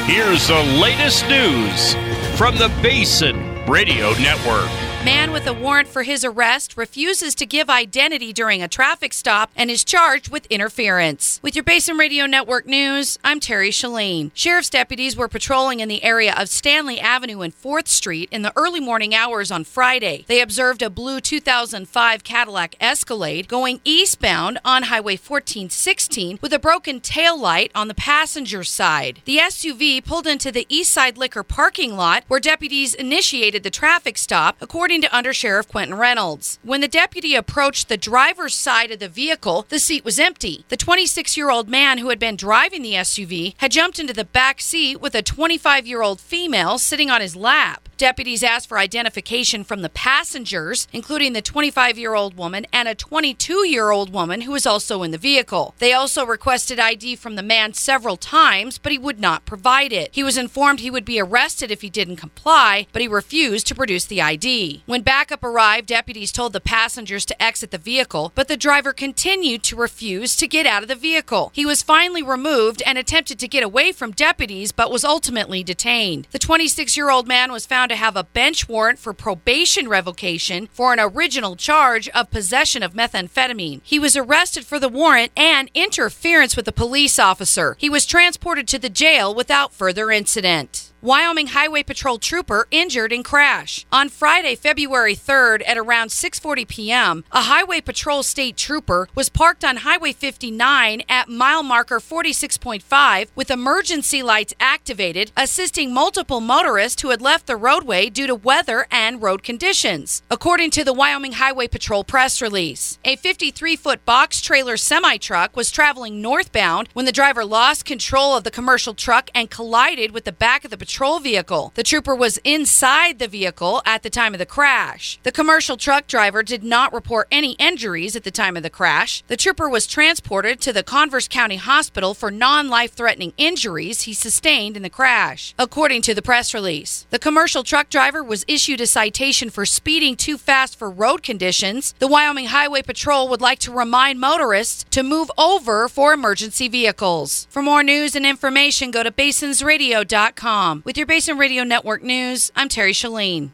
Here's the latest news from the Basin Radio Network. Man with a warrant for his arrest refuses to give identity during a traffic stop and is charged with interference. With your Basin Radio Network news, I'm Terry Shalene. Sheriff's deputies were patrolling in the area of Stanley Avenue and 4th Street in the early morning hours on Friday. They observed a blue 2005 Cadillac Escalade going eastbound on Highway 1416 with a broken tail light on the passenger side. The SUV pulled into the Eastside Liquor parking lot where deputies initiated the traffic stop, according to Undersheriff Quentin Reynolds. When the deputy approached the driver's side of the vehicle, the seat was empty. The 26-year-old man who had been driving the SUV had jumped into the back seat with a 25-year-old female sitting on his lap. Deputies asked for identification from the passengers, including the 25-year-old woman and a 22-year-old woman who was also in the vehicle. They also requested ID from the man several times, but he would not provide it. He was informed he would be arrested if he didn't comply, but he refused to produce the ID. When backup arrived, deputies told the passengers to exit the vehicle, but the driver continued to refuse to get out of the vehicle. He was finally removed and attempted to get away from deputies, but was ultimately detained. The 26-year-old man was found to have a bench warrant for probation revocation for an original charge of possession of methamphetamine. He was arrested for the warrant and interference with a police officer. He was transported to the jail without further incident. Wyoming Highway Patrol trooper injured in crash. On Friday, February 3rd at around 6:40 p.m., a Highway Patrol state trooper was parked on Highway 59 at mile marker 46.5 with emergency lights activated, assisting multiple motorists who had left the roadway due to weather and road conditions. According to the Wyoming Highway Patrol press release, a 53-foot box trailer semi-truck was traveling northbound when the driver lost control of the commercial truck and collided with the back of the patrol vehicle. The trooper was inside the vehicle at the time of the crash. The commercial truck driver did not report any injuries at the time of the crash. The trooper was transported to the Converse County Hospital for non-life-threatening injuries he sustained in the crash. According to the press release, the commercial truck driver was issued a citation for speeding too fast for road conditions. The Wyoming Highway Patrol would like to remind motorists to move over for emergency vehicles. For more news and information, go to basinsradio.com. With your Basin Radio Network news, I'm Terry Shalene.